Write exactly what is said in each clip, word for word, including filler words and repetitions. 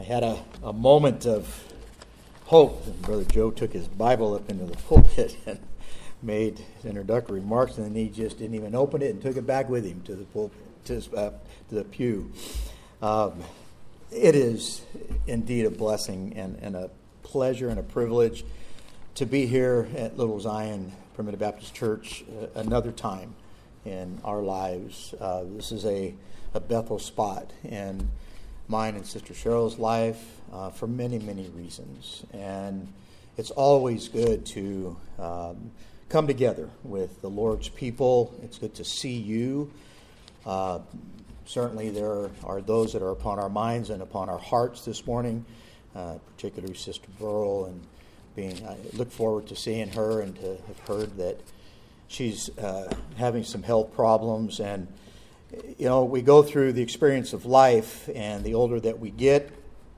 had a, a moment of hope. And Brother Joe took his Bible up into the pulpit and made his introductory remarks, and then he just didn't even open it and took it back with him to the pulpit, to, his, uh, to the pew. Um, it is indeed a blessing and, and a pleasure and a privilege to be here at Little Zion Primitive Baptist Church uh, another time in our lives. Uh, this is a, a Bethel spot in mine and Sister Cheryl's life uh, for many, many reasons. And it's always good to um, come together with the Lord's people. It's good to see you. Uh, certainly there are those that are upon our minds and upon our hearts this morning, uh, particularly Sister Burl, and being, I look forward to seeing her and to have heard that she's uh, having some health problems. And, you know, we go through the experience of life, and the older that we get,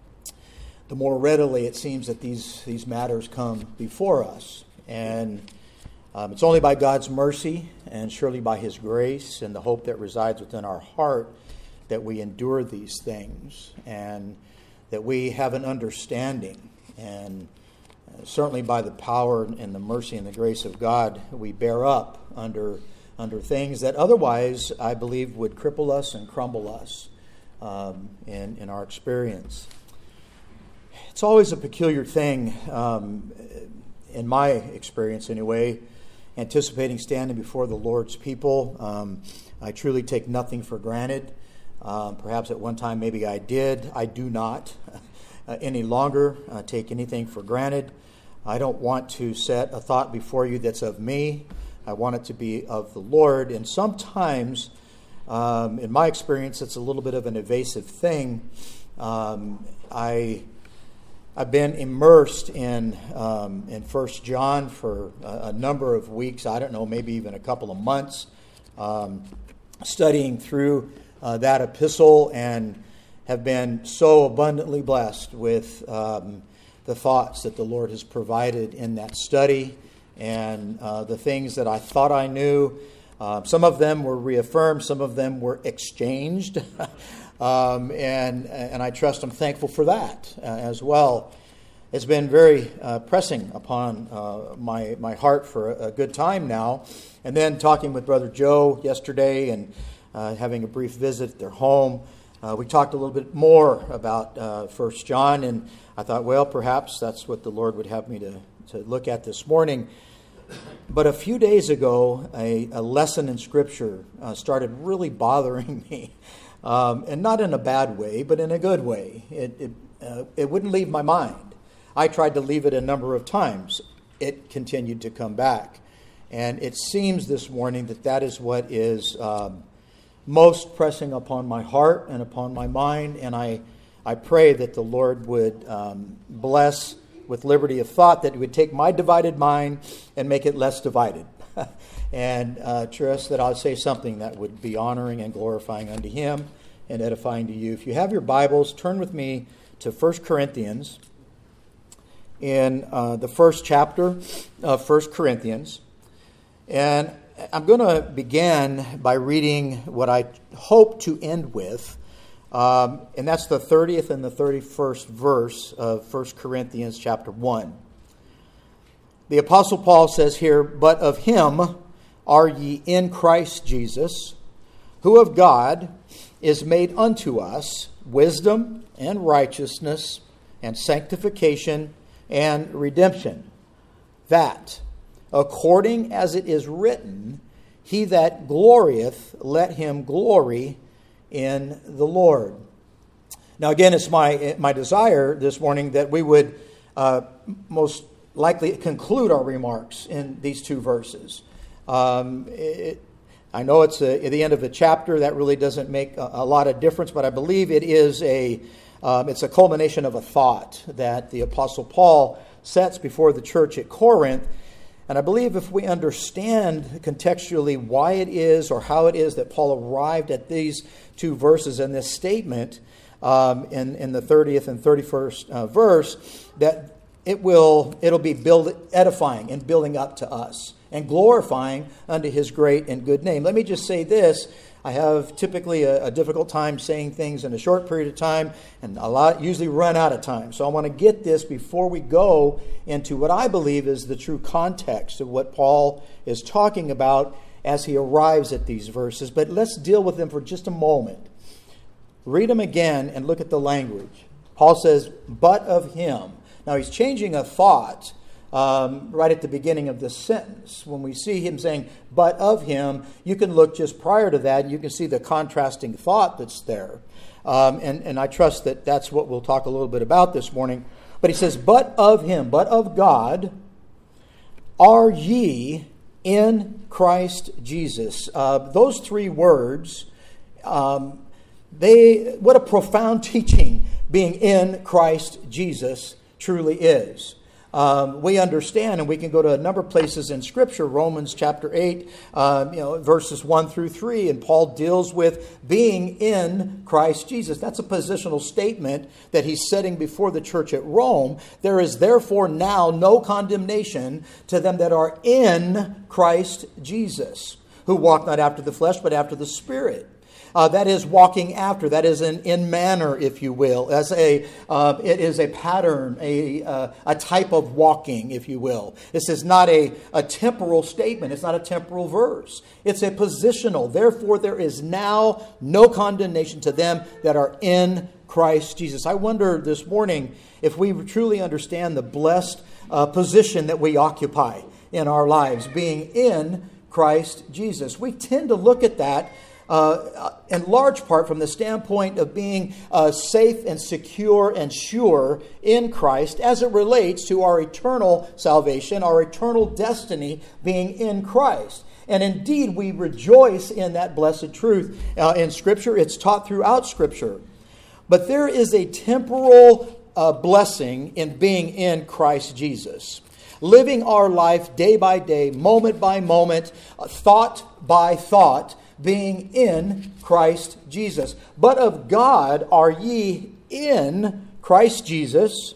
the more readily it seems that these, these matters come before us. And um, it's only by God's mercy and surely by His grace and the hope that resides within our heart that we endure these things and that we have an understanding. And certainly by the power and the mercy and the grace of God, we bear up under under things that otherwise, I believe, would cripple us and crumble us um, in, in our experience. It's always a peculiar thing, um, in my experience anyway, anticipating standing before the Lord's people. Um, I truly take nothing for granted. Um, perhaps at one time maybe I did. I do not uh, any longer uh, take anything for granted. I don't want to set a thought before you that's of me. I want it to be of the Lord. And sometimes, um, in my experience, it's a little bit of an evasive thing. Um, I, I've been immersed in um, in First John for a, a number of weeks. I don't know, maybe even a couple of months, um, studying through uh, that epistle, and have been so abundantly blessed with um, the thoughts that the Lord has provided in that study. And uh, the things that I thought I knew, uh, some of them were reaffirmed, some of them were exchanged, um, and and I trust I'm thankful for that uh, as well. It's been very uh, pressing upon uh, my my heart for a, a good time now. And then talking with Brother Joe yesterday and uh, having a brief visit at their home, uh, we talked a little bit more about uh, First John, and I thought, well, perhaps that's what the Lord would have me to, to look at this morning. But a few days ago, a, a lesson in Scripture uh, started really bothering me, um, and not in a bad way, but in a good way. It it, uh, it wouldn't leave my mind. I tried to leave it a number of times. It continued to come back. And it seems this morning that that is what is um, most pressing upon my heart and upon my mind. And I, I pray that the Lord would um, bless with liberty of thought, that it would take my divided mind and make it less divided. and uh, trust that I'll say something that would be honoring and glorifying unto Him and edifying to you. If you have your Bibles, turn with me to First Corinthians in uh, the first chapter of First Corinthians. And I'm going to begin by reading what I hope to end with. Um, and that's the thirtieth and the thirty-first verse of First Corinthians chapter one. The Apostle Paul says here, "But of Him are ye in Christ Jesus, who of God is made unto us wisdom and righteousness and sanctification and redemption, that, according as it is written, he that glorieth, let him glory in the Lord." Now, again, it's my my desire this morning that we would uh, most likely conclude our remarks in these two verses. Um, it, I know it's a, at the end of a chapter. That really doesn't make a, a lot of difference, but I believe it is a um, it's a culmination of a thought that the Apostle Paul sets before the church at Corinth. And I believe if we understand contextually why it is or how it is that Paul arrived at these two verses in this statement um, in, in the thirtieth and thirty-first uh, verse, that it will it'll be build, edifying and building up to us and glorifying unto his great and good name. Let me just say this. I have typically a, a difficult time saying things in a short period of time, and a lot usually run out of time. So I want to get this before we go into what I believe is the true context of what Paul is talking about as he arrives at these verses. But let's deal with them for just a moment. Read them again and look at the language. Paul says, but of him. Now he's changing a thought Um, right at the beginning of this sentence. When we see him saying, but of him, you can look just prior to that and you can see the contrasting thought that's there. Um, and, and I trust that that's what we'll talk a little bit about this morning. But he says, but of him, but of God, are ye in Christ Jesus. Uh, those three words, um, they what a profound teaching being in Christ Jesus truly is. Um, we understand, and we can go to a number of places in Scripture, Romans chapter eight, um, you know, verses one through three, and Paul deals with being in Christ Jesus. That's a positional statement that he's setting before the church at Rome. There is therefore now no condemnation to them that are in Christ Jesus, who walk not after the flesh, but after the Spirit. Uh, that is walking after. That is an in manner, if you will. As a, uh, it is a pattern, a uh, a type of walking, if you will. This is not a, a temporal statement. It's not a temporal verse. It's a positional. Therefore, there is now no condemnation to them that are in Christ Jesus. I wonder this morning if we truly understand the blessed uh, position that we occupy in our lives, being in Christ Jesus. We tend to look at that Uh, in large part from the standpoint of being uh, safe and secure and sure in Christ as it relates to our eternal salvation, our eternal destiny being in Christ. And indeed, we rejoice in that blessed truth uh, in Scripture. It's taught throughout Scripture. But there is a temporal uh, blessing in being in Christ Jesus. Living our life day by day, moment by moment, uh, thought by thought, being in Christ Jesus. But of God are ye in Christ Jesus,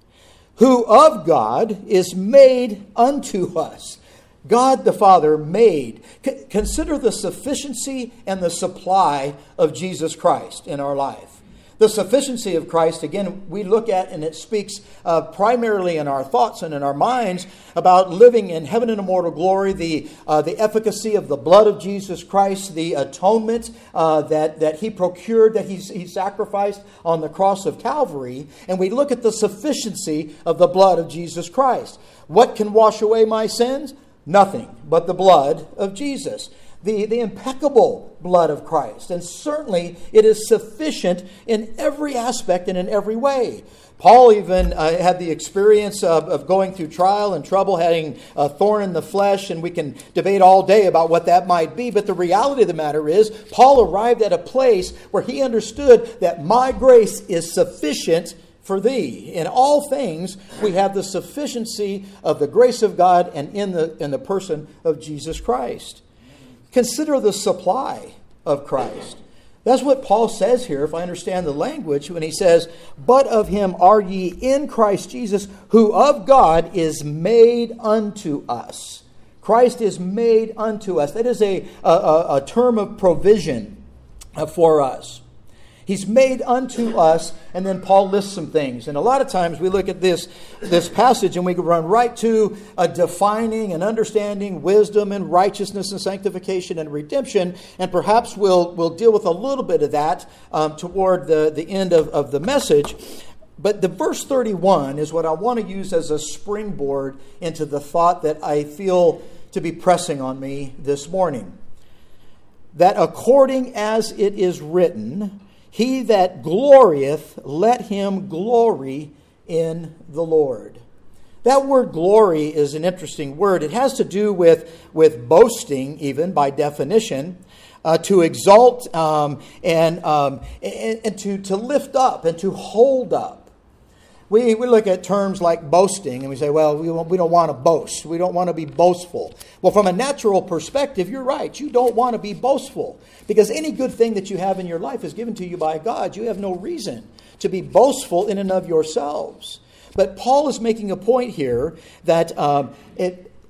who of God is made unto us. God the Father made. C- consider the sufficiency and the supply of Jesus Christ in our life. The sufficiency of Christ, again, we look at, and it speaks uh, primarily in our thoughts and in our minds about living in heaven and immortal glory, the uh, the efficacy of the blood of Jesus Christ, the atonement uh, that, that he procured, that he, he sacrificed on the cross of Calvary. And we look at the sufficiency of the blood of Jesus Christ. What can wash away my sins? Nothing but the blood of Jesus. The, the impeccable blood of Christ. And certainly it is sufficient in every aspect and in every way. Paul even uh, had the experience of, of going through trial and trouble, having a thorn in the flesh, and we can debate all day about what that might be. But the reality of the matter is, Paul arrived at a place where he understood that my grace is sufficient for thee. In all things, we have the sufficiency of the grace of God and in the, in the person of Jesus Christ. Consider the supply of Christ. That's what Paul says here, if I understand the language, when he says, but of him are ye in Christ Jesus, who of God is made unto us. Christ is made unto us. That is a, a, a term of provision for us. He's made unto us, and then Paul lists some things. And a lot of times we look at this, this passage and we run right to a defining and understanding wisdom and righteousness and sanctification and redemption. And perhaps we'll, we'll deal with a little bit of that um, toward the, the end of, of the message. But the verse thirty-one is what I want to use as a springboard into the thought that I feel to be pressing on me this morning. That according as it is written, he that glorieth, let him glory in the Lord. That word glory is an interesting word. It has to do with, with boasting, even by definition, uh, to exalt um, and, um, and, and to, to lift up and to hold up. We, we look at terms like boasting and we say, well, we, we don't want to boast. We don't want to be boastful. Well, from a natural perspective, you're right. You don't want to be boastful because any good thing that you have in your life is given to you by God. You have no reason to be boastful in and of yourselves. But Paul is making a point here that um, it,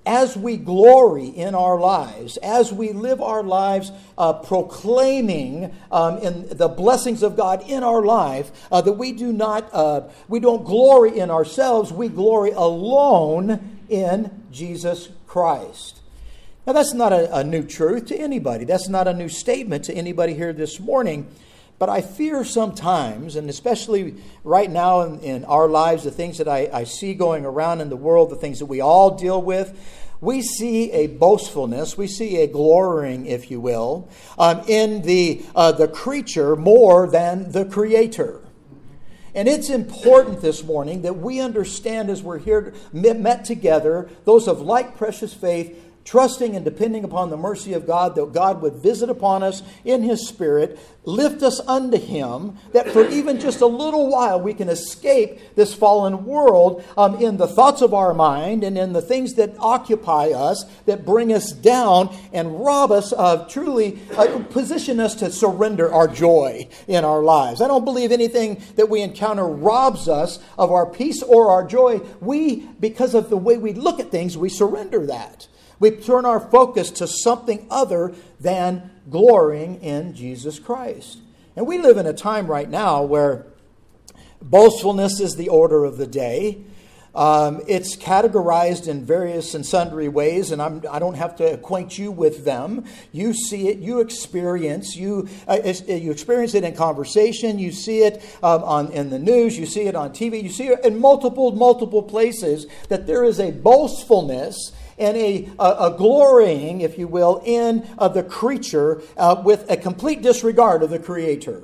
as we glory in our lives, as we live our lives uh, proclaiming um, in the blessings of God in our life, uh, that we do not, uh, we don't glory in ourselves, we glory alone in Jesus Christ. Now, that's not a, a new truth to anybody. That's not a new statement to anybody here this morning. But I fear sometimes, and especially right now in, in our lives, the things that I, I see going around in the world, the things that we all deal with, we see a boastfulness, we see a glorying, if you will, um, in the uh, the creature more than the Creator. And it's important this morning that we understand as we're here met together, those of like precious faith, trusting and depending upon the mercy of God, that God would visit upon us in His Spirit, lift us unto Him, that for even just a little while we can escape this fallen world um, in the thoughts of our mind and in the things that occupy us, that bring us down and rob us of truly, uh, position us to surrender our joy in our lives. I don't believe anything that we encounter robs us of our peace or our joy. We, because of the way we look at things, we surrender that. We turn our focus to something other than glorying in Jesus Christ. And we live in a time right now where boastfulness is the order of the day. Um, it's categorized in various and sundry ways, and I'm, I don't have to acquaint you with them. You see it, you experience, you uh, you experience it in conversation. You see it um, on in the news. You see it on T V. You see it in multiple multiple places. That there is a boastfulness and a, a, a glorying, if you will, in uh, the creature uh, with a complete disregard of the Creator.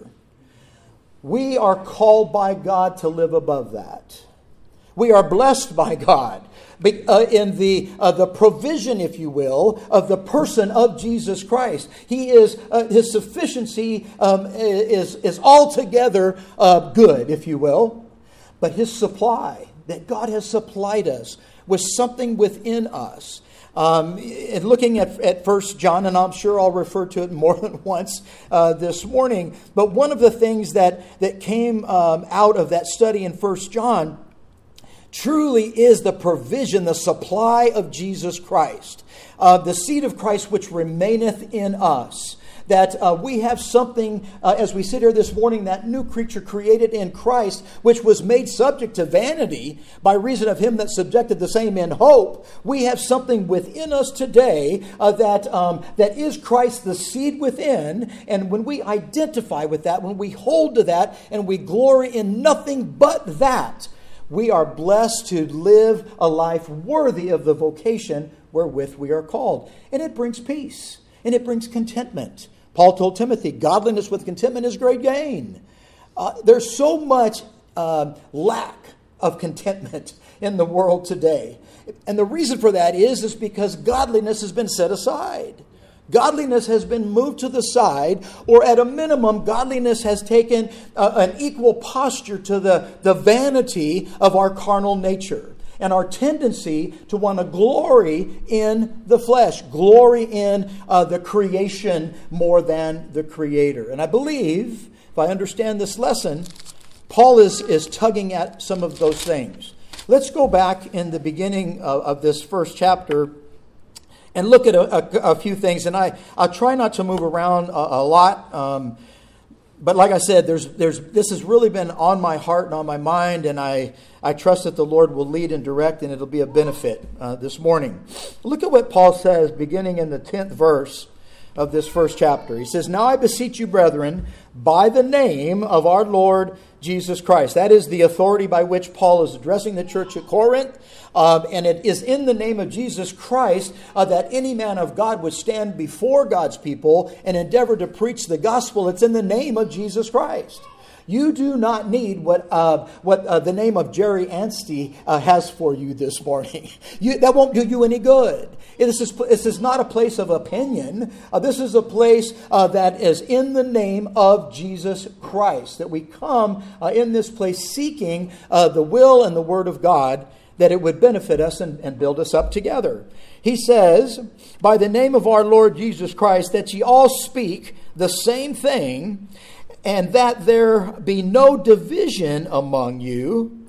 We are called by God to live above that. We are blessed by God uh, in the uh, the provision, if you will, of the person of Jesus Christ. He is uh, His sufficiency um, is is altogether uh, good, if you will, but His supply that God has supplied us with something within us. Um, and looking at, at First John, and I'm sure I'll refer to it more than once uh, this morning, but one of the things that, that came um, out of that study in First John truly is the provision, the supply of Jesus Christ, uh, the seed of Christ which remaineth in us. That uh, we have something, uh, as we sit here this morning, that new creature created in Christ, which was made subject to vanity by reason of Him that subjected the same in hope. We have something within us today uh, that um, that is Christ, the seed within. And when we identify with that, when we hold to that, and we glory in nothing but that, we are blessed to live a life worthy of the vocation wherewith we are called. And it brings peace. And it brings contentment. Paul told Timothy, godliness with contentment is great gain. Uh, there's so much uh, lack of contentment in the world today. And the reason for that is, is because godliness has been set aside. Godliness has been moved to the side, or at a minimum, godliness has taken uh, an equal posture to the, the vanity of our carnal nature. And our tendency to want to glory in the flesh, glory in uh, the creation more than the Creator. And I believe, if I understand this lesson, Paul is, is tugging at some of those things. Let's go back in the beginning of, of this first chapter and look at a, a, a few things. And I, I'll try not to move around a, a lot. Um, But like I said, there's, there's, this has really been on my heart and on my mind, and I, I trust that the Lord will lead and direct, and it'll be a benefit uh, this morning. Look at what Paul says beginning in the tenth verse of this first chapter. He says, "Now I beseech you, brethren, by the name of our Lord Jesus Christ." That is the authority by which Paul is addressing the church at Corinth. Um, and it is in the name of Jesus Christ uh, that any man of God would stand before God's people and endeavor to preach the gospel. It's in the name of Jesus Christ. You do not need what uh, what uh, the name of Jerry Anstey uh, has for you this morning. You, that won't do you any good. This is, this is not a place of opinion. Uh, this is a place uh, that is in the name of Jesus Christ. That we come uh, in this place seeking uh, the will and the word of God, that it would benefit us and, and build us up together. He says, "By the name of our Lord Jesus Christ, that ye all speak the same thing, and that there be no division among you,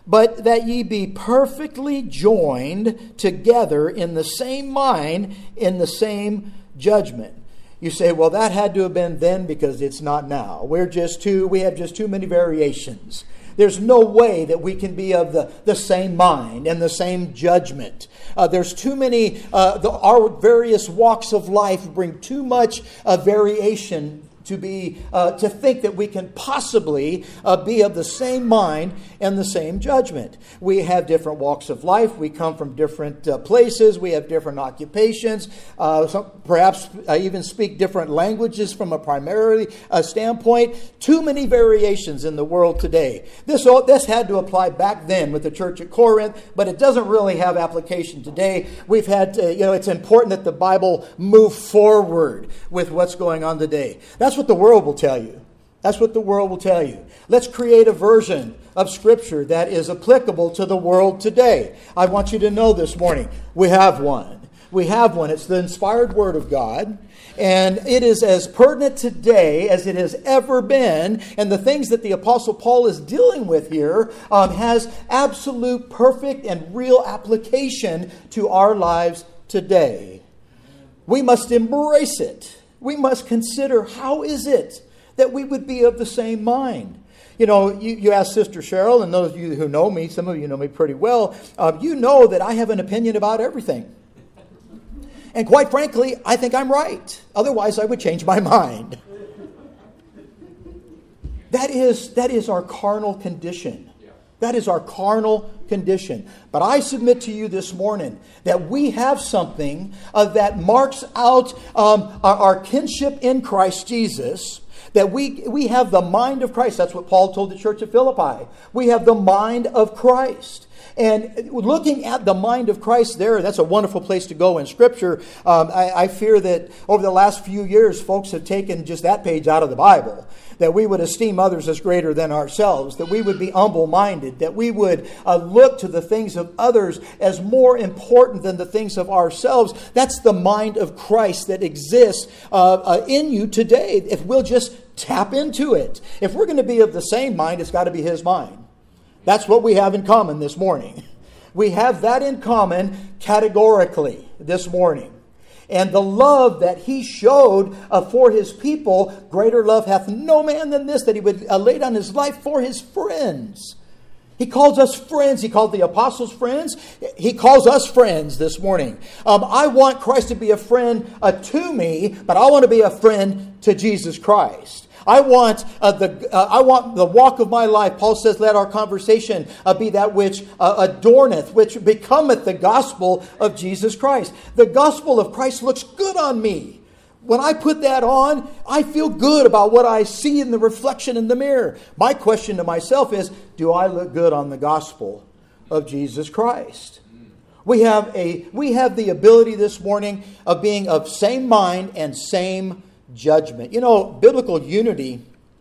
but that ye be perfectly joined together in the same mind, in the same judgment. You say, well, that had to have been then because it's not now. We're just too, we have just too many variations. There's no way that we can be of the, the same mind and the same judgment. Uh, there's too many, uh, the, our various walks of life bring too much uh, variation to be uh, to think that we can possibly uh, be of the same mind and the same judgment. We have different walks of life. We come from different uh, places. We have different occupations. Uh, some, perhaps I even speak different languages from a primary uh, standpoint. Too many variations in the world today. This, this had to apply back then with the church at Corinth, but it doesn't really have application today. We've had, to, you know, it's important that the Bible move forward with what's going on today. That's That's what the world will tell you. That's what the world will tell you. Let's create a version of Scripture that is applicable to the world today. I want you to know this morning, we have one. We have one. It's the inspired Word of God. And it is as pertinent today as it has ever been. And the things that the Apostle Paul is dealing with here um, has absolute, perfect, and real application to our lives today. We must embrace it. We must consider, how is it that we would be of the same mind? You know, you, you ask Sister Cheryl, and those of you who know me, some of you know me pretty well, uh, you know that I have an opinion about everything. And quite frankly, I think I'm right. Otherwise, I would change my mind. That is, that is our carnal condition. That is our carnal condition. But I submit to you this morning that we have something uh, that marks out um, our, our kinship in Christ Jesus. That we, we have the mind of Christ. That's what Paul told the church at Philippi. We have the mind of Christ. And looking at the mind of Christ there, that's a wonderful place to go in Scripture. Um, I, I fear that over the last few years, folks have taken just that page out of the Bible. That we would esteem others as greater than ourselves. That we would be humble-minded. That we would uh, look to the things of others as more important than the things of ourselves. That's the mind of Christ that exists uh, uh, in you today. If we'll just tap into it. If we're going to be of the same mind, it's got to be His mind. That's what we have in common this morning. We have that in common categorically this morning. And the love that He showed uh, for His people, greater love hath no man than this, that He would uh, lay down His life for His friends. He calls us friends. He called the apostles friends. He calls us friends this morning. Um, I want Christ to be a friend uh, to me, but I want to be a friend to Jesus Christ. I want uh, the uh, I want the walk of my life. Paul says, let our conversation uh, be that which uh, adorneth, which becometh the gospel of Jesus Christ. The gospel of Christ looks good on me. When I put that on, I feel good about what I see in the reflection in the mirror. My question to myself is, do I look good on the gospel of Jesus Christ? We have a we have the ability this morning of being of same mind and same judgment. You know, biblical unity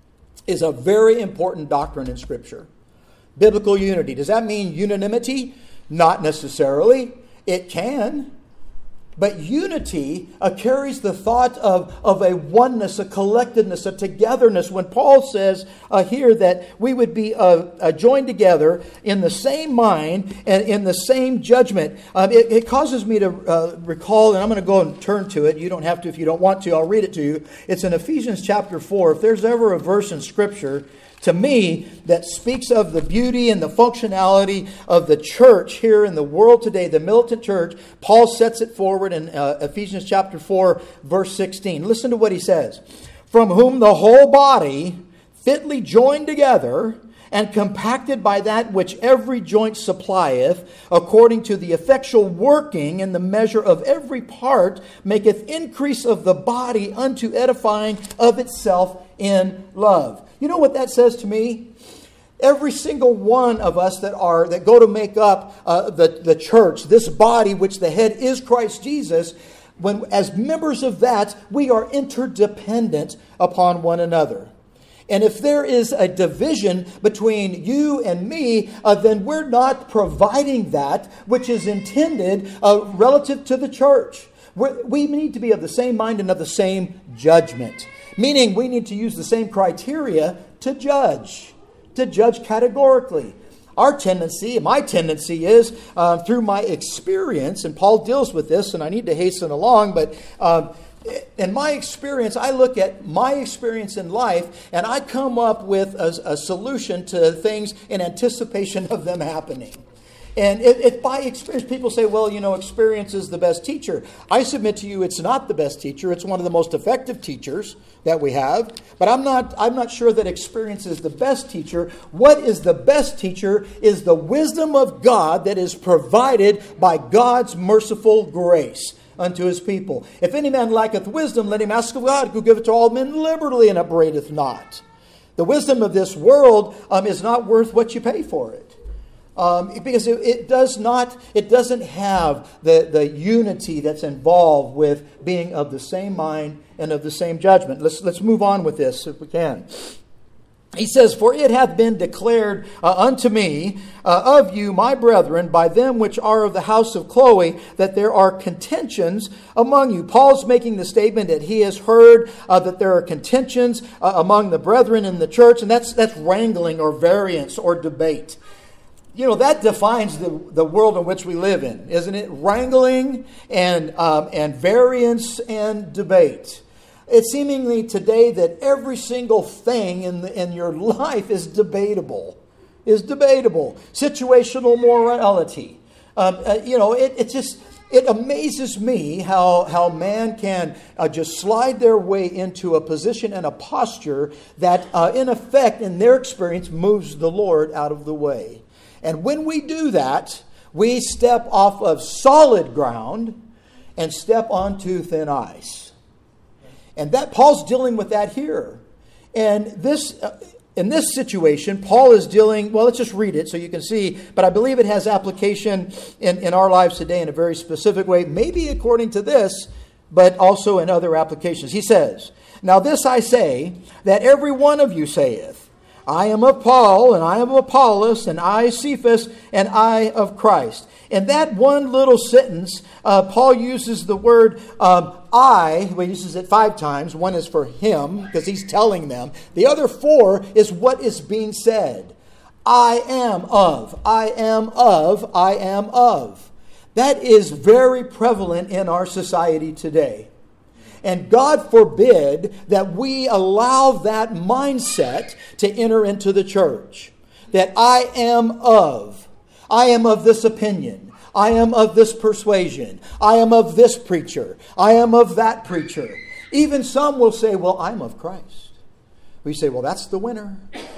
is a very important doctrine in Scripture. Biblical unity. Does that mean unanimity? Not necessarily. It can. But unity uh, carries the thought of, of a oneness, a collectedness, a togetherness. When Paul says uh, here that we would be uh, uh, joined together in the same mind and in the same judgment, um, it, it causes me to uh, recall, and I'm going to go and turn to it. You don't have to if you don't want to. I'll read it to you. It's in Ephesians chapter four. If there's ever a verse in Scripture, to me, that speaks of the beauty and the functionality of the church here in the world today, the militant church, Paul sets it forward in uh, Ephesians chapter four, verse sixteen. Listen to what he says. From whom the whole body, fitly joined together and compacted by that which every joint supplieth, according to the effectual working in the measure of every part, maketh increase of the body unto edifying of itself in love. You know what that says to me? Every single one of us that are that go to make up uh, the, the church, this body which the head is Christ Jesus, when as members of that, we are interdependent upon one another. And if there is a division between you and me, uh, then we're not providing that which is intended uh, relative to the church. We're, we need to be of the same mind and of the same judgment. Meaning we need to use the same criteria to judge, to judge categorically. our tendency, my tendency is uh, through my experience, and Paul deals with this, and I need to hasten along, but uh, in my experience, I look at my experience in life, and I come up with a, a solution to things in anticipation of them happening. And if, if by experience, people say, well, you know, experience is the best teacher. I submit to you it's not the best teacher. It's one of the most effective teachers that we have. But I'm not, I'm not sure that experience is the best teacher. What is the best teacher is the wisdom of God that is provided by God's merciful grace unto his people. If any man lacketh wisdom, let him ask of God, who giveth to all men liberally and upbraideth not. The wisdom of this world um, is not worth what you pay for it. Um, because it, it does not, it doesn't have the, the unity that's involved with being of the same mind and of the same judgment. Let's let's move on with this if we can. He says, for it hath been declared uh, unto me uh, of you, my brethren, by them which are of the house of Chloe, that there are contentions among you. Paul's making the statement that he has heard uh, that there are contentions uh, among the brethren in the church, and that's that's wrangling or variance or debate. You know, that defines the, the world in which we live in, isn't it? Wrangling and um, and variance and debate. It's seemingly today that every single thing in the, in your life is debatable, is debatable. Situational morality. Um, uh, you know, it, it just it amazes me how how man can uh, just slide their way into a position and a posture that, uh, in effect, in their experience, moves the Lord out of the way. And when we do that, we step off of solid ground and step onto thin ice. And that Paul's dealing with that here. And this, uh, in this situation, Paul is dealing, well, let's just read it so you can see, but I believe it has application in, in our lives today in a very specific way, maybe according to this, but also in other applications. He says, now this I say, that every one of you saith, I am of Paul, and I am of Apollos, and I Cephas, and I of Christ. In that one little sentence, uh, Paul uses the word um, I. He uses it five times. One is for him, because he's telling them. The other four is what is being said. I am of, I am of, I am of. That is very prevalent in our society today. And God forbid that we allow that mindset to enter into the church. That I am of. I am of this opinion. I am of this persuasion. I am of this preacher. I am of that preacher. Even some will say, well, I'm of Christ. We say, well, that's the winner.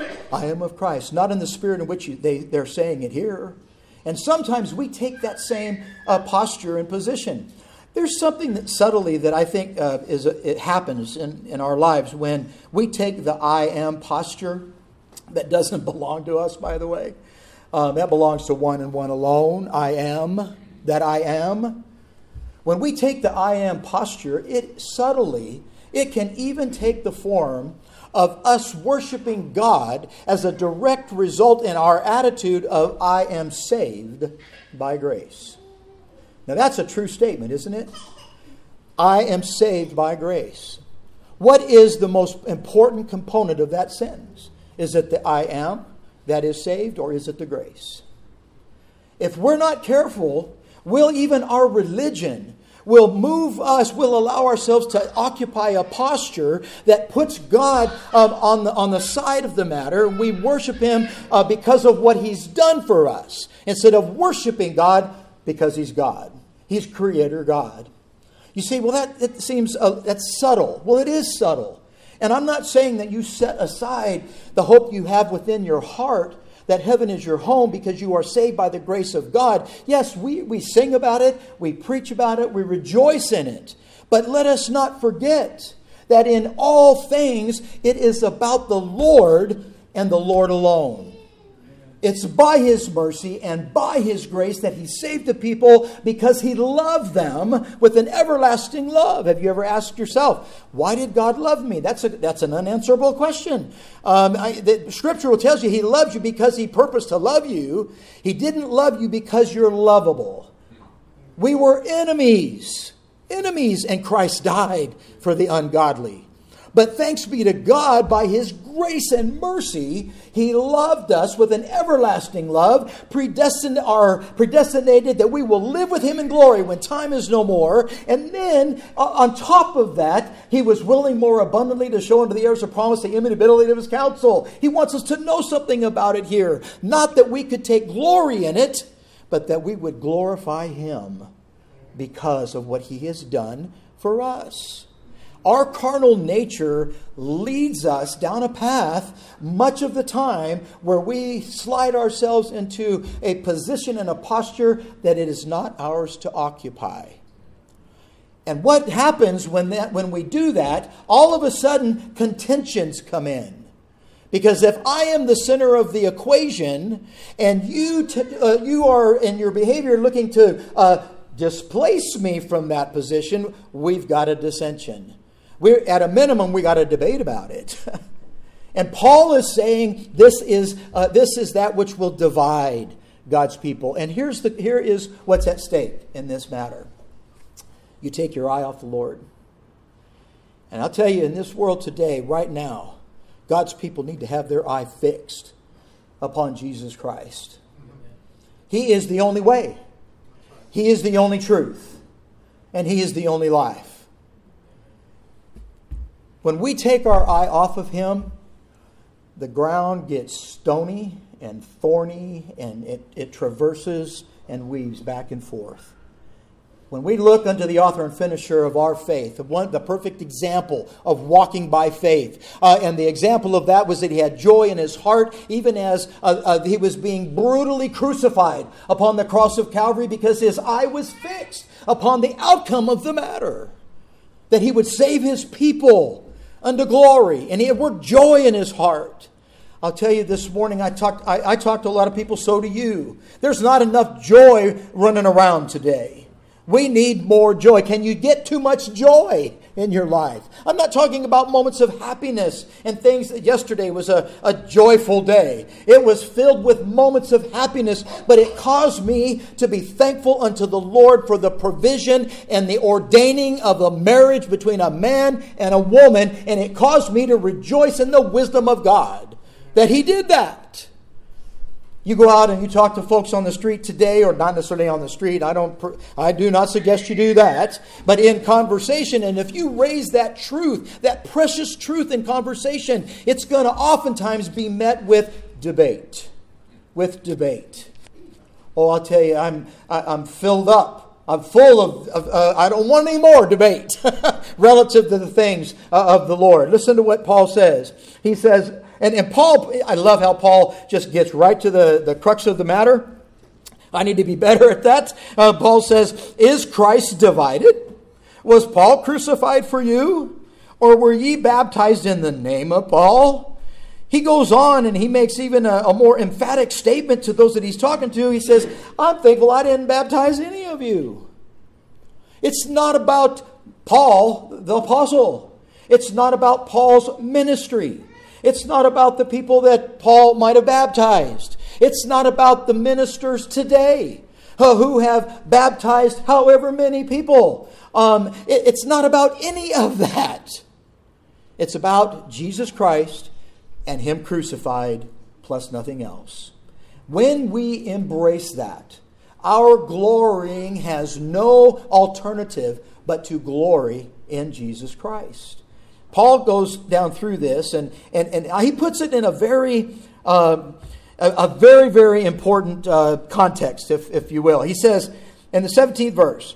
I am of Christ. Not in the spirit in which you, they, they're saying it here. And sometimes we take that same uh, posture and position. There's something that subtly that I think uh, is a, it happens in, in our lives when we take the I am posture that doesn't belong to us, by the way. Um, that belongs to one and one alone. I am, that I am. When we take the I am posture, it subtly, it can even take the form of us worshiping God as a direct result in our attitude of I am saved by grace. Now that's a true statement, isn't it? I am saved by grace. What is the most important component of that sentence? Is it the I am that is saved, or is it the grace? If we're not careful, will even our religion will move us, will allow ourselves to occupy a posture that puts God um, on the on the side of the matter. We worship Him uh, because of what He's done for us, instead of worshiping God because He's God. He's Creator God. You say, well, that it seems uh, that's subtle. Well, it is subtle. And I'm not saying that you set aside the hope you have within your heart that heaven is your home because you are saved by the grace of God. Yes, we, we sing about it, we preach about it, we rejoice in it. But let us not forget that in all things it is about the Lord and the Lord alone. It's by His mercy and by His grace that He saved the people because He loved them with an everlasting love. Have you ever asked yourself, why did God love me? That's a, that's an unanswerable question. Um, I, the Scripture will tell you He loves you because He purposed to love you. He didn't love you because you're lovable. We were enemies, enemies, and Christ died for the ungodly. But thanks be to God, by His grace and mercy, He loved us with an everlasting love, predestined our, predestinated that we will live with Him in glory when time is no more. And then, uh, on top of that, He was willing more abundantly to show unto the heirs of promise the immutability of His counsel. He wants us to know something about it here. Not that we could take glory in it, but that we would glorify Him because of what He has done for us. Our carnal nature leads us down a path much of the time where we slide ourselves into a position and a posture that it is not ours to occupy. And what happens when that when we do that, all of a sudden contentions come in. Because if I am the center of the equation and you t- uh, you are in your behavior looking to uh, displace me from that position, we've got a dissension. We're, at a minimum, we got to debate about it. And Paul is saying this is uh, this is that which will divide God's people. And here's the here is what's at stake in this matter. You take your eye off the Lord. And I'll tell you, in this world today, right now, God's people need to have their eye fixed upon Jesus Christ. He is the only way. He is the only truth. And He is the only life. When we take our eye off of Him, the ground gets stony and thorny, and it, it traverses and weaves back and forth. When we look unto the author and finisher of our faith, the, one, the perfect example of walking by faith, uh, and the example of that was that he had joy in his heart, even as uh, uh, he was being brutally crucified upon the cross of Calvary, because his eye was fixed upon the outcome of the matter, that He would save His people unto glory, and he had worked joy in his heart. I'll tell you, this morning I talked I, I talked to a lot of people, so do you. There's not enough joy running around today. We need more joy. Can you get too much joy in your life? I'm not talking about moments of happiness and things. Yesterday was a, a joyful day. It was filled with moments of happiness, but it caused me to be thankful unto the Lord for the provision and the ordaining of a marriage between a man and a woman, and it caused me to rejoice in the wisdom of God that He did that. You go out and you talk to folks on the street today, or not necessarily on the street. I don't. I do not suggest you do that. But in conversation, and if you raise that truth, that precious truth in conversation, it's going to oftentimes be met with debate. With debate. Oh, I'll tell you, I'm I, I'm filled up. I'm full of. of uh, I don't want any more debate relative to the things uh, of the Lord. Listen to what Paul says. He says. And, and Paul, I love how Paul just gets right to the, the crux of the matter. I need to be better at that. Uh, Paul says, is Christ divided? Was Paul crucified for you? Or were ye baptized in the name of Paul? He goes on and he makes even a, a more emphatic statement to those that he's talking to. He says, I'm thankful I didn't baptize any of you. It's not about Paul, the apostle. It's not about Paul's ministry. It's not about the people that Paul might have baptized. It's not about the ministers today uh, who have baptized however many people. Um, it, it's not about any of that. It's about Jesus Christ and Him crucified plus nothing else. When we embrace that, our glorying has no alternative but to glory in Jesus Christ. Paul goes down through this, and, and, and he puts it in a very, uh, a, a very, very important uh, context, if, if you will. He says in the seventeenth verse,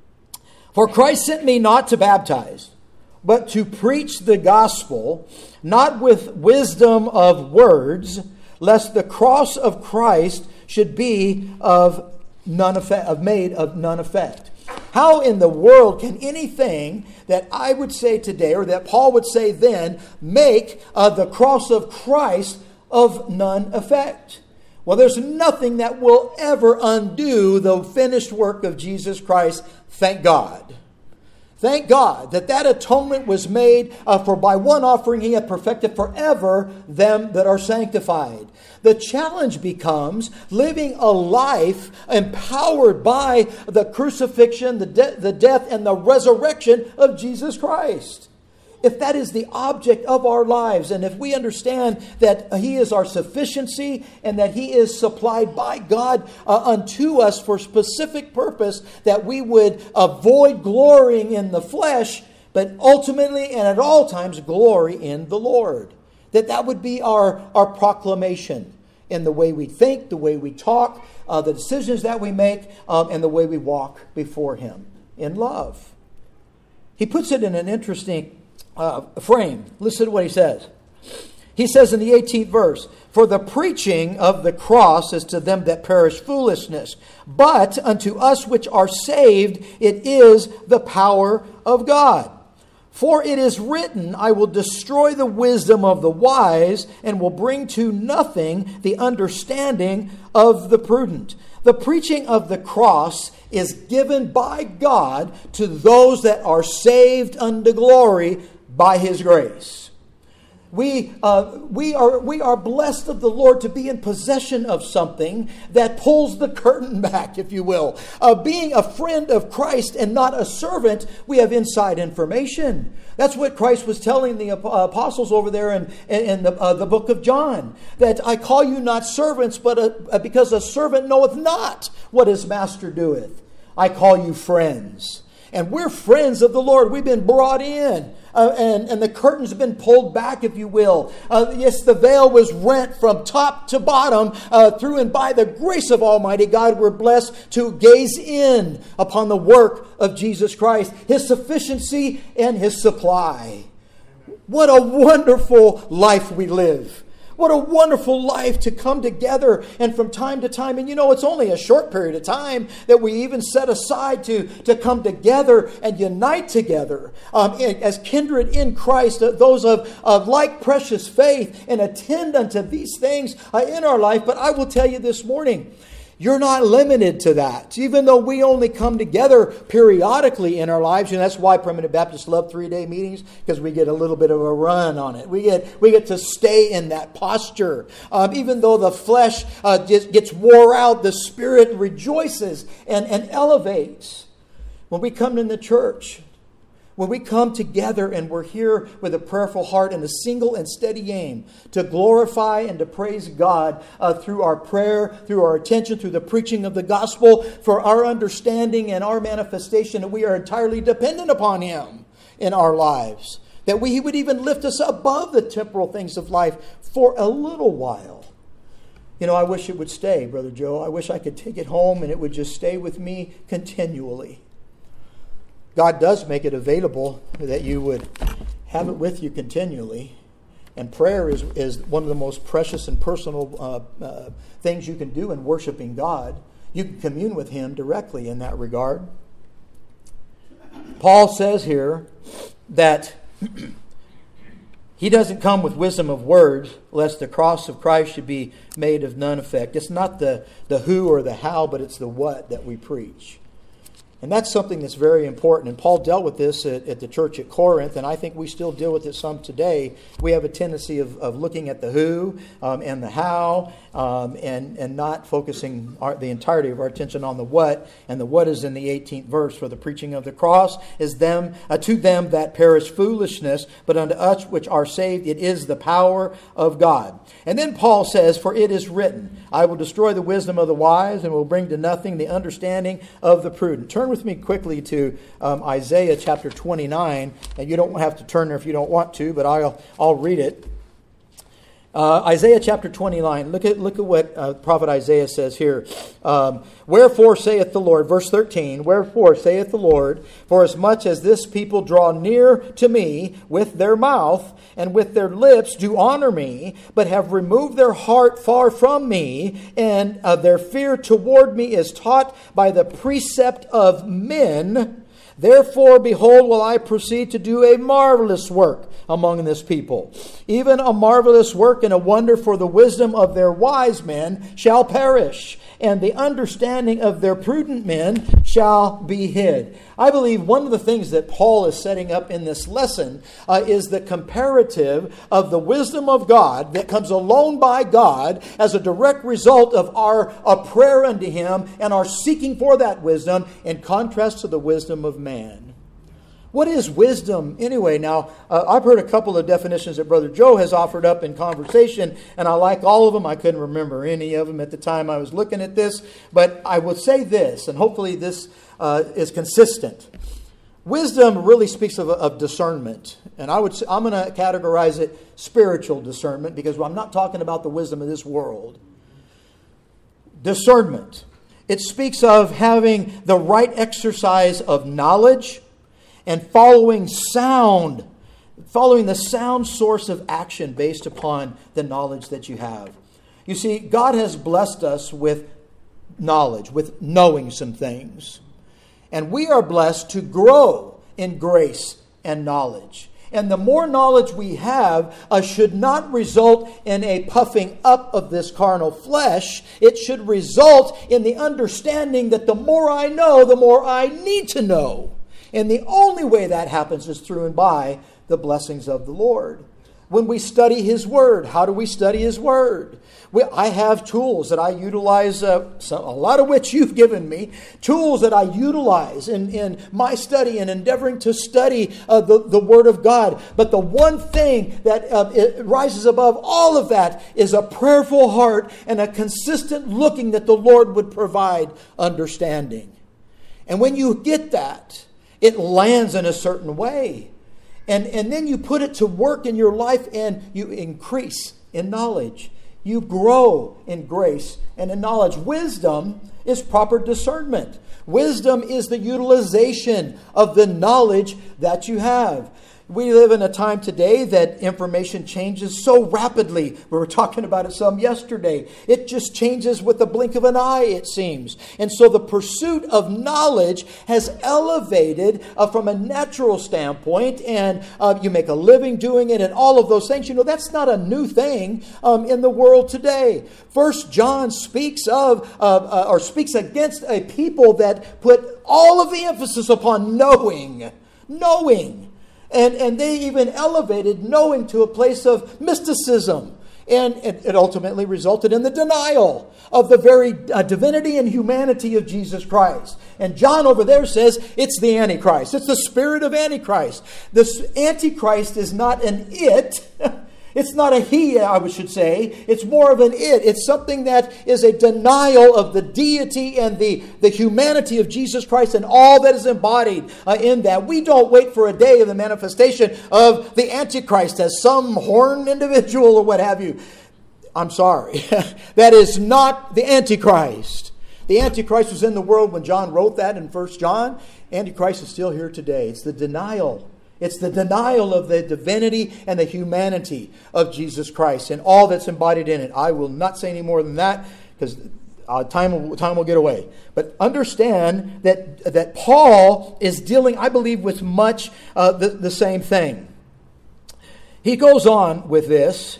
for Christ sent me not to baptize, but to preach the gospel, not with wisdom of words, lest the cross of Christ should be of none effect, of made of none effect. How in the world can anything that I would say today, or that Paul would say then, make uh, the cross of Christ of none effect? Well, there's nothing that will ever undo the finished work of Jesus Christ. Thank God. Thank God that that atonement was made uh, for by one offering He hath perfected forever them that are sanctified. The challenge becomes living a life empowered by the crucifixion, the, de- the death, and the resurrection of Jesus Christ. if that is the object of our lives, and if we understand that He is our sufficiency and that He is supplied by God uh, unto us for specific purpose, that we would avoid glorying in the flesh, but ultimately and at all times glory in the Lord. That that would be our, our proclamation in the way we think, the way we talk, uh, the decisions that we make, um, and the way we walk before Him in love. He puts it in an interesting uh, frame. Listen to what he says. He says in the eighteenth verse, "For the preaching of the cross is to them that perish foolishness, but unto us which are saved it is the power of God. For it is written, I will destroy the wisdom of the wise, and will bring to nothing the understanding of the prudent." The preaching of the cross is given by God to those that are saved unto glory by His grace. We, uh, we, are, we are blessed of the Lord to be in possession of something that pulls the curtain back, if you will. Uh, being a friend of Christ and not a servant, we have inside information. That's what Christ was telling the apostles over there in, in the, uh, the book of John. That I call you not servants, but a, because a servant knoweth not what his master doeth. I call you friends. And we're friends of the Lord. We've been brought in. Uh, and, and the curtains have been pulled back, if you will. Uh, yes, the veil was rent from top to bottom uh, through and by the grace of Almighty God. We're blessed to gaze in upon the work of Jesus Christ, His sufficiency and His supply. What a wonderful life we live. What a wonderful life to come together and from time to time. And you know, it's only a short period of time that we even set aside to, to come together and unite together um, as kindred in Christ, uh, those of, of like precious faith, and attend unto these things uh, in our life. But I will tell you this morning, you're not limited to that. Even though we only come together periodically in our lives, and that's why Primitive Baptists love three-day meetings, because we get a little bit of a run on it. We get we get to stay in that posture. Um, even though the flesh uh, just gets wore out, the Spirit rejoices and, and elevates. When we come in the church, when we come together and we're here with a prayerful heart and a single and steady aim to glorify and to praise God uh, through our prayer, through our attention, through the preaching of the gospel, for our understanding and our manifestation, that we are entirely dependent upon Him in our lives. That we, He would even lift us above the temporal things of life for a little while. You know, I wish it would stay, Brother Joe. I wish I could take it home and it would just stay with me continually. God does make it available that you would have it with you continually. And prayer is, is one of the most precious and personal uh, uh, things you can do in worshiping God. You can commune with Him directly in that regard. Paul says here that he doesn't come with wisdom of words, lest the cross of Christ should be made of none effect. It's not the, the who or the how, but it's the what that we preach. And that's something that's very important. And Paul dealt with this at, at the church at Corinth, and I think we still deal with it some today. We have a tendency of, of looking at the who um, and the how um, and, and not focusing our, the entirety of our attention on the what. And the what is in the eighteenth verse. For the preaching of the cross is them uh, to them that perish foolishness, but unto us which are saved it is the power of God. And then Paul says, for it is written, I will destroy the wisdom of the wise and will bring to nothing the understanding of the prudent. Turn with me quickly to um, Isaiah chapter twenty-nine, and you don't have to turn there if you don't want to, but I'll I'll read it. Uh, Isaiah chapter twenty-nine. Look at look at what uh, prophet Isaiah says here. Um, Wherefore saith the Lord, verse thirteen. Wherefore saith the Lord, for as much as this people draw near to me with their mouth and with their lips do honor me, but have removed their heart far from me, and uh, their fear toward me is taught by the precept of men. Therefore, behold, will I proceed to do a marvelous work among this people. Even a marvelous work and a wonder, for the wisdom of their wise men shall perish, and the understanding of their prudent men shall be hid. I believe one of the things that Paul is setting up in this lesson uh, is the comparative of the wisdom of God that comes alone by God as a direct result of our a prayer unto Him and our seeking for that wisdom, in contrast to the wisdom of man. What is wisdom anyway? Now, uh, I've heard a couple of definitions that Brother Joe has offered up in conversation, and I like all of them. I couldn't remember any of them at the time I was looking at this, but I will say this, and hopefully this uh, is consistent. Wisdom really speaks of, of discernment, and I would say, I'm going to categorize it spiritual discernment, because I'm not talking about the wisdom of this world. Discernment. It speaks of having the right exercise of knowledge and following sound, following the sound source of action based upon the knowledge that you have. You see, God has blessed us with knowledge, with knowing some things. And we are blessed to grow in grace and knowledge. And the more knowledge we have uh, should not result in a puffing up of this carnal flesh. It should result in the understanding that the more I know, the more I need to know. And the only way that happens is through and by the blessings of the Lord. When we study His Word, how do we study His Word? We, I have tools that I utilize, uh, some, a lot of which you've given me, tools that I utilize in, in my study and endeavoring to study uh, the, the Word of God. But the one thing that uh, it rises above all of that is a prayerful heart and a consistent looking that the Lord would provide understanding. And when you get that, it lands in a certain way. And, and then you put it to work in your life and you increase in knowledge. You grow in grace and in knowledge. Wisdom is proper discernment. Wisdom is the utilization of the knowledge that you have. We live in a time today that information changes so rapidly. We were talking about it some yesterday. It just changes with the blink of an eye, it seems. And so the pursuit of knowledge has elevated uh, from a natural standpoint, and uh, you make a living doing it and all of those things. You know, that's not a new thing um, in the world today. First John speaks of, uh, uh, or speaks against a people that put all of the emphasis upon knowing. Knowing. And, and they even elevated knowing to a place of mysticism. And it, it ultimately resulted in the denial of the very uh, divinity and humanity of Jesus Christ. And John over there says it's the Antichrist. It's the spirit of Antichrist. This Antichrist is not an it. It's not a he, I should say. It's more of an it. It's something that is a denial of the deity and the, the humanity of Jesus Christ and all that is embodied uh, in that. We don't wait for a day of the manifestation of the Antichrist as some horned individual or what have you. I'm sorry. That is not the Antichrist. The Antichrist was in the world when John wrote that in First John. Antichrist is still here today. It's the denial It's the denial of the divinity and the humanity of Jesus Christ and all that's embodied in it. I will not say any more than that because uh, time, will, time will get away. But understand that, that Paul is dealing, I believe, with much uh, the, the same thing. He goes on with this,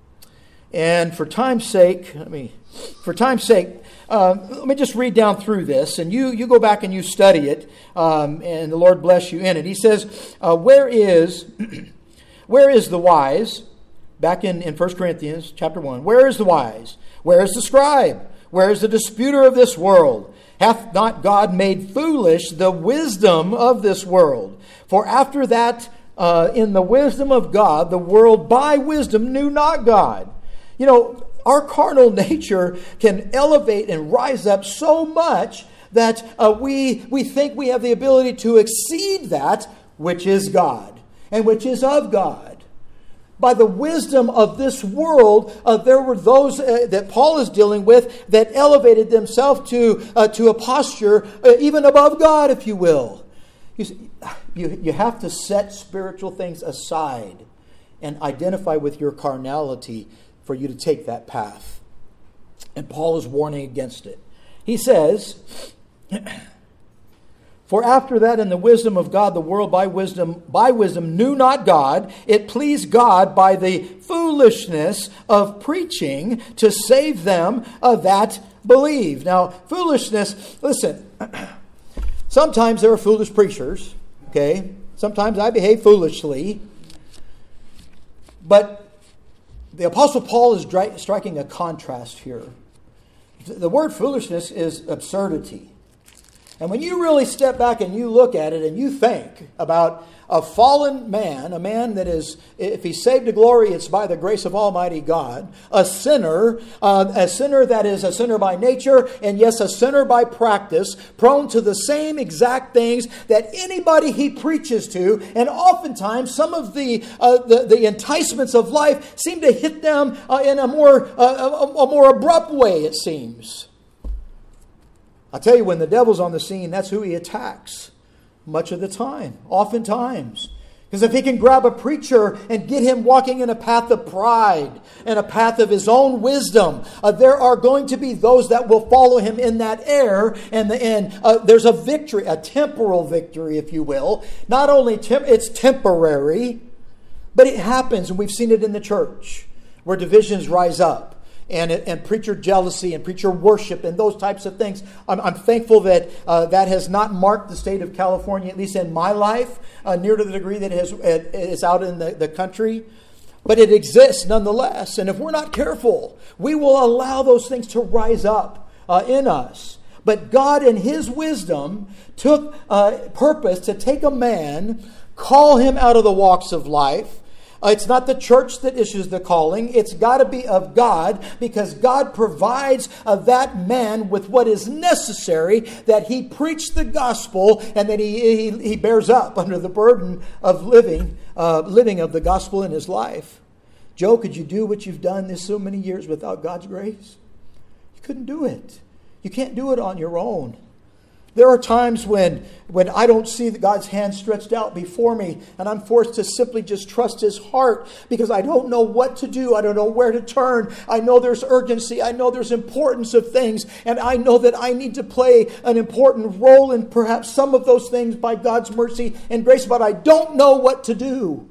and for time's sake, let me, for time's sake, Uh, let me just read down through this, and you, you go back and you study it, um, and the Lord bless you in it. He says, uh, where is where is the wise? Back in, in First Corinthians chapter one. Where is the wise? Where is the scribe? Where is the disputer of this world? Hath not God made foolish the wisdom of this world? For after that, uh, in the wisdom of God, the world by wisdom knew not God. You know, our carnal nature can elevate and rise up so much that uh, we, we think we have the ability to exceed that which is God and which is of God. By the wisdom of this world, uh, there were those uh, that Paul is dealing with that elevated themselves to, uh, to a posture uh, even above God, if you will. You, see, you, you have to set spiritual things aside and identify with your carnality for you to take that path. And Paul is warning against it. He says, for after that in the wisdom of God, the world by wisdom, by wisdom knew not God. It pleased God by the foolishness of preaching to save them uh, that believe. Now, foolishness, listen, sometimes there are foolish preachers, okay? Sometimes I behave foolishly. But the Apostle Paul is dri- striking a contrast here. The word foolishness is absurdity. And when you really step back and you look at it and you think about a fallen man, a man that is, if he's saved to glory, it's by the grace of Almighty God, a sinner, uh, a sinner that is a sinner by nature, and yes, a sinner by practice, prone to the same exact things that anybody he preaches to, and oftentimes some of the uh, the, the enticements of life seem to hit them uh, in a more uh, a, a more abrupt way, it seems. I tell you, when the devil's on the scene, that's who he attacks much of the time, oftentimes. Because if he can grab a preacher and get him walking in a path of pride and a path of his own wisdom, uh, there are going to be those that will follow him in that error. And, the, and uh, there's a victory, a temporal victory, if you will. Not only tem- it's temporary, but it happens, and we've seen it in the church, where divisions rise up. And, and preacher jealousy and preacher worship and those types of things. I'm, I'm thankful that uh, that has not marked the state of California, at least in my life, uh, near to the degree that it, has, it is out in the, the country. But it exists nonetheless. And if we're not careful, we will allow those things to rise up uh, in us. But God in His wisdom took uh, purpose to take a man, call him out of the walks of life. Uh, it's not the church that issues the calling. It's got to be of God, because God provides uh, that man with what is necessary, that he preach the gospel and that he, he, he bears up under the burden of living, uh, living of the gospel in his life. Joe, could you do what you've done this so many years without God's grace? You couldn't do it. You can't do it on your own. There are times when, when I don't see God's hand stretched out before me, and I'm forced to simply just trust His heart, because I don't know what to do. I don't know where to turn. I know there's urgency. I know there's importance of things, and I know that I need to play an important role in perhaps some of those things by God's mercy and grace, but I don't know what to do.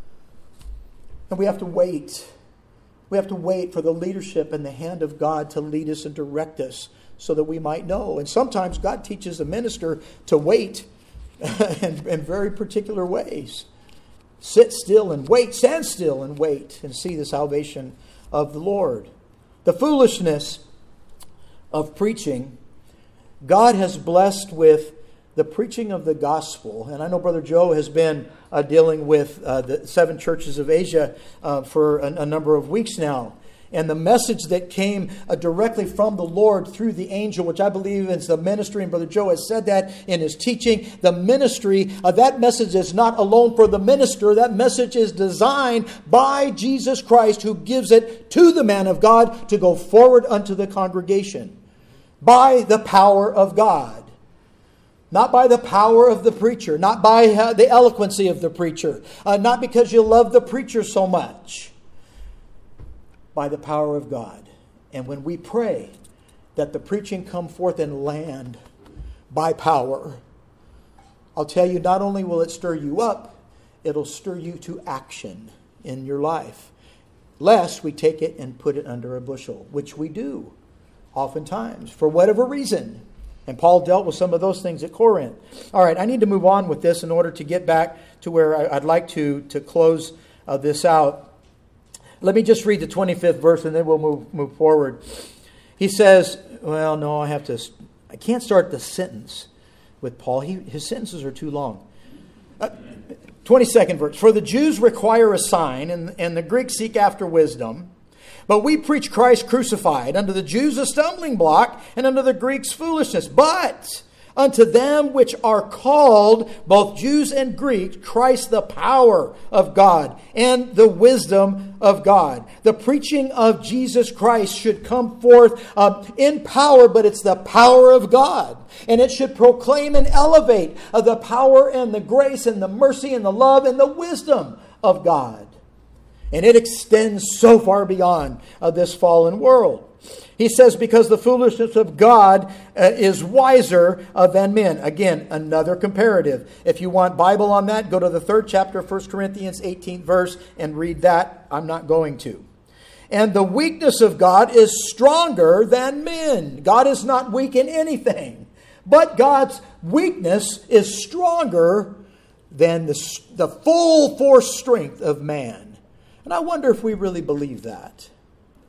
And we have to wait. We have to wait for the leadership and the hand of God to lead us and direct us, so that we might know. And sometimes God teaches a minister to wait in, in very particular ways. Sit still and wait, stand still and wait, and see the salvation of the Lord. The foolishness of preaching, God has blessed with the preaching of the gospel. And I know Brother Joe has been uh, dealing with uh, the seven churches of Asia uh, for a, a number of weeks now. And the message that came uh, directly from the Lord through the angel, which I believe is the ministry, and Brother Joe has said that in his teaching, the ministry, uh, that message is not alone for the minister. That message is designed by Jesus Christ, who gives it to the man of God to go forward unto the congregation by the power of God. Not by the power of the preacher, not by uh, the eloquency of the preacher, uh, not because you love the preacher so much. By the power of God. And when we pray that the preaching come forth and land by power, I'll tell you, not only will it stir you up, it'll stir you to action in your life. Lest we take it and put it under a bushel, which we do oftentimes for whatever reason. And Paul dealt with some of those things at Corinth. All right, I need to move on with this in order to get back to where I'd like to, to close uh, this out. Let me just read the twenty-fifth verse and then we'll move move forward. He says, well, no, I have to, I can't start the sentence with Paul. He, his sentences are too long. Uh, twenty-second verse. For the Jews require a sign, and, and the Greeks seek after wisdom. But we preach Christ crucified, unto the Jews a stumbling block, and unto the Greeks foolishness. But unto them which are called, both Jews and Greeks, Christ the power of God and the wisdom of God. The preaching of Jesus Christ should come forth uh, in power, but it's the power of God. And it should proclaim and elevate uh, the power and the grace and the mercy and the love and the wisdom of God. And it extends so far beyond uh, this fallen world. He says, because the foolishness of God uh, is wiser uh, than men. Again, another comparative. If you want Bible on that, go to the third chapter of First Corinthians, eighteenth verse, and read that. I'm not going to. And the weakness of God is stronger than men. God is not weak in anything. But God's weakness is stronger than the, the full force strength of man. And I wonder if we really believe that.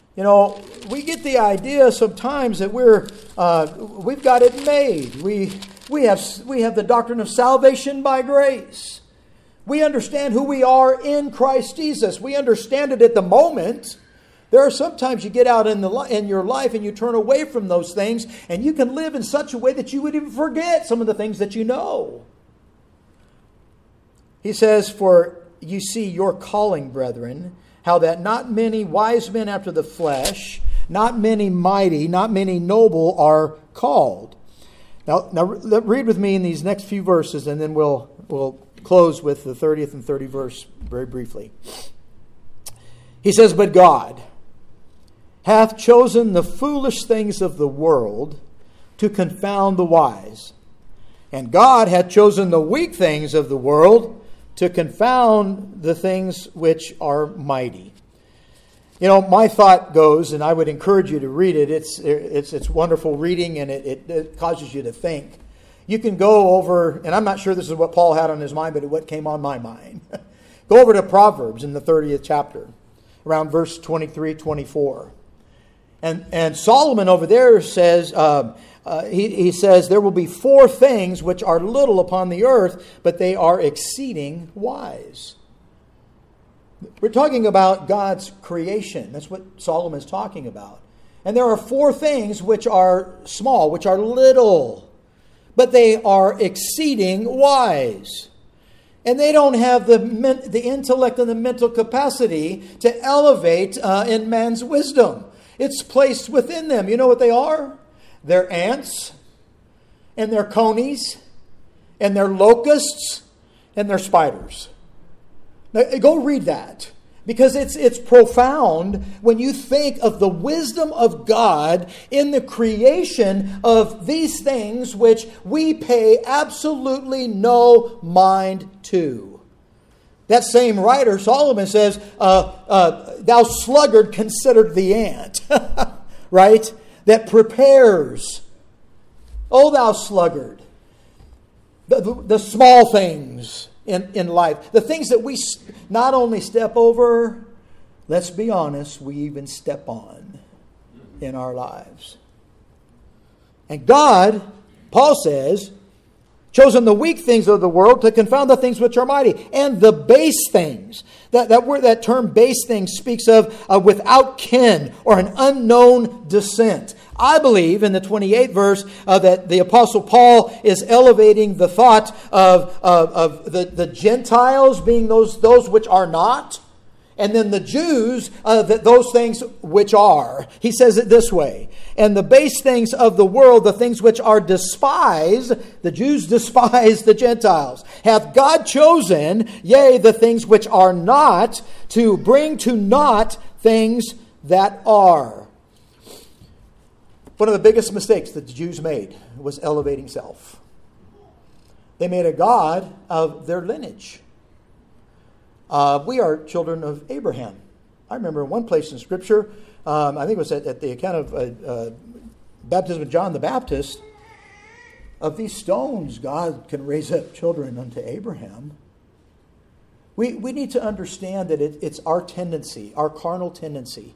You know, we get the idea sometimes that we're uh, we've got it made. We we have we have the doctrine of salvation by grace. We understand who we are in Christ Jesus. We understand it at the moment. There are sometimes you get out in the in your life and you turn away from those things, and you can live in such a way that you would even forget some of the things that you know. He says, "For you see your calling, brethren, how that not many wise men after the flesh, not many mighty, not many noble are called." Now, now read with me in these next few verses, and then we'll we'll close with the thirtieth and thirtieth verse very briefly. He says, "But God hath chosen the foolish things of the world to confound the wise. And God hath chosen the weak things of the world to confound the things which are mighty." You know, my thought goes, and I would encourage you to read it. It's it's it's wonderful reading, and it, it, it causes you to think. You can go over, and I'm not sure this is what Paul had on his mind, but what came on my mind. Go over to Proverbs in the thirtieth chapter, around verse twenty-three, twenty-four. And and Solomon over there says, uh, uh, he, he says, there will be four things which are little upon the earth, but they are exceeding wise. We're talking about God's creation. That's what Solomon's talking about. And there are four things which are small, which are little, but they are exceeding wise. And they don't have the the intellect and the mental capacity to elevate uh, in man's wisdom. It's placed within them. You know what they are? They're ants, and they're conies, and they're locusts, and they're spiders. Now, go read that, because it's it's profound when you think of the wisdom of God in the creation of these things which we pay absolutely no mind to. That same writer, Solomon, says, uh, uh, "Thou sluggard, consider the ant," right? That prepares. Oh, thou sluggard. The, the, the small things in, in life. The things that we not only step over, let's be honest, we even step on in our lives. And God, Paul says, chosen the weak things of the world to confound the things which are mighty, and the base things. That that word, that term "base things" speaks of uh, without kin or an unknown descent. I believe in the twenty-eighth verse uh, that the Apostle Paul is elevating the thought of of, of the, the Gentiles being those those which are not, and then the Jews, uh, that those things which are. He says it this way: "And the base things of the world, the things which are despised," the Jews despise the Gentiles, "hath God chosen, yea, the things which are not, to bring to naught things that are." One of the biggest mistakes that the Jews made was elevating self. They made a god of their lineage. Uh, we are children of Abraham. I remember in one place in Scripture, um, I think it was at, at the account of uh, uh, baptism of John the Baptist, of these stones God can raise up children unto Abraham. We we need to understand that it, it's our tendency, our carnal tendency,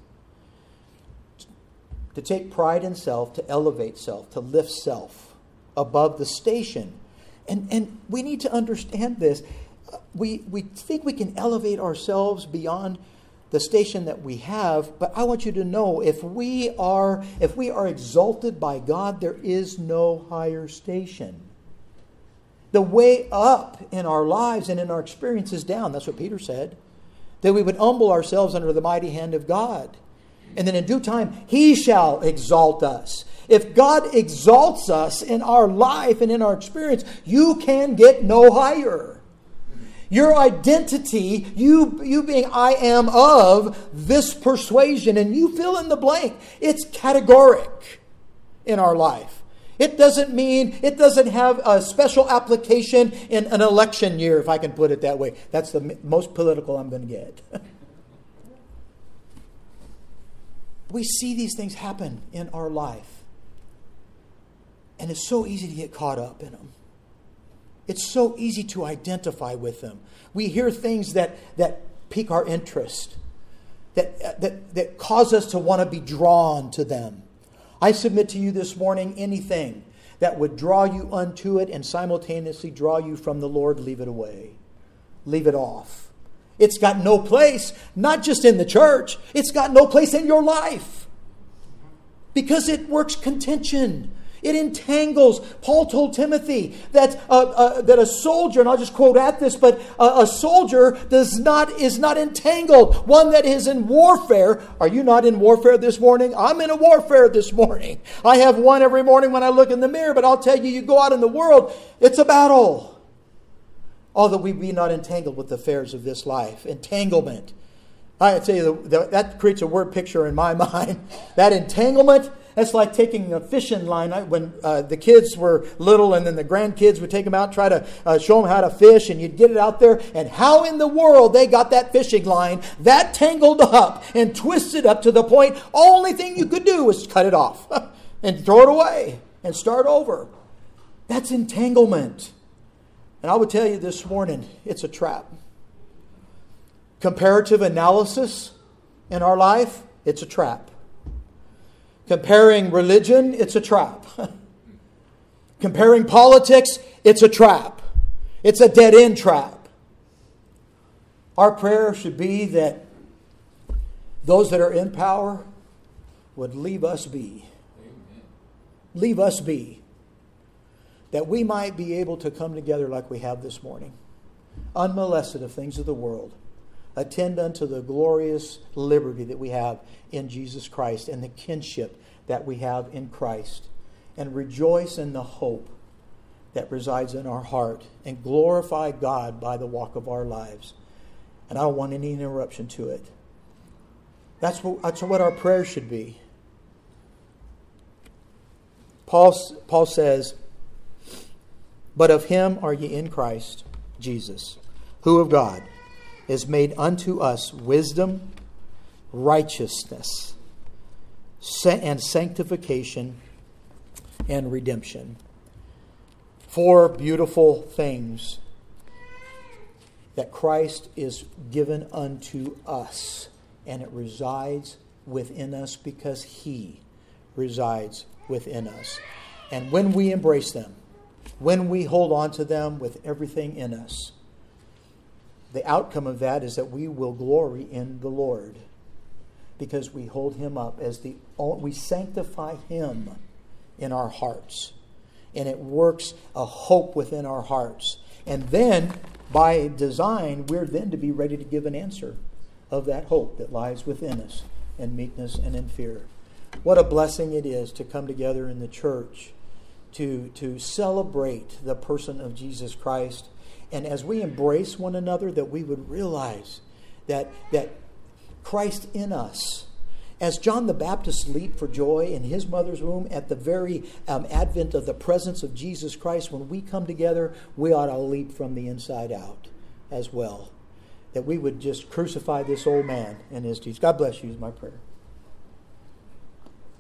to take pride in self, to elevate self, to lift self above the station. And, and we need to understand this. We we think we can elevate ourselves beyond the station that we have, but I want you to know, if we are if we are exalted by God, there is no higher station. The way up in our lives and in our experience is down. That's what Peter said. That we would humble ourselves under the mighty hand of God. And then in due time, He shall exalt us. If God exalts us in our life and in our experience, you can get no higher. Your identity, you, you being I am of this persuasion, and you fill in the blank. It's categoric in our life. It doesn't mean, it doesn't have a special application in an election year, if I can put it that way. That's the most political I'm going to get. We see these things happen in our life. And it's so easy to get caught up in them. It's so easy to identify with them. We hear things that, that pique our interest. that, that, that cause us to want to be drawn to them. I submit to you this morning, anything that would draw you unto it and simultaneously draw you from the Lord, leave it away. Leave it off. It's got no place, not just in the church, it's got no place in your life. Because it works contention. It entangles. Paul told Timothy that uh, uh, that a soldier, and I'll just quote at this, but uh, a soldier does not is not entangled. One that is in warfare. Are you not in warfare this morning? I'm in a warfare this morning. I have one every morning when I look in the mirror, but I'll tell you, you go out in the world, it's a battle. Oh, that we be not entangled with the affairs of this life. Entanglement. I tell you, the, the, that creates a word picture in my mind. That entanglement, that's like taking a fishing line. I, when uh, the kids were little and then the grandkids would take them out, try to uh, show them how to fish, and you'd get it out there. And how in the world they got that fishing line that tangled up and twisted up to the point, only thing you could do was cut it off and throw it away and start over. That's entanglement. And I would tell you this morning, it's a trap. Comparative analysis in our life, it's a trap. Comparing religion, it's a trap. Comparing politics, it's a trap. It's a dead-end trap. Our prayer should be that those that are in power would leave us be. Amen. Leave us be. That we might be able to come together like we have this morning, unmolested of things of the world. Attend unto the glorious liberty that we have in Jesus Christ and the kinship that we have in Christ. And rejoice in the hope that resides in our heart. And glorify God by the walk of our lives. And I don't want any interruption to it. That's what, that's what our prayer should be. Paul, Paul says, but of him are ye in Christ Jesus, who of God is made unto us wisdom, righteousness, and sanctification, and redemption. Four beautiful things that Christ is given unto us, and it resides within us because He resides within us. And when we embrace them, when we hold on to them with everything in us, the outcome of that is that we will glory in the Lord because we hold Him up as the, we sanctify Him in our hearts. And it works a hope within our hearts. And then, by design, we're then to be ready to give an answer of that hope that lies within us in meekness and in fear. What a blessing it is to come together in the church to, to celebrate the person of Jesus Christ. And as we embrace one another, that we would realize that, that Christ in us, as John the Baptist leaped for joy in his mother's womb at the very um, advent of the presence of Jesus Christ, when we come together, we ought to leap from the inside out as well. That we would just crucify this old man and his deeds. God bless you is my prayer.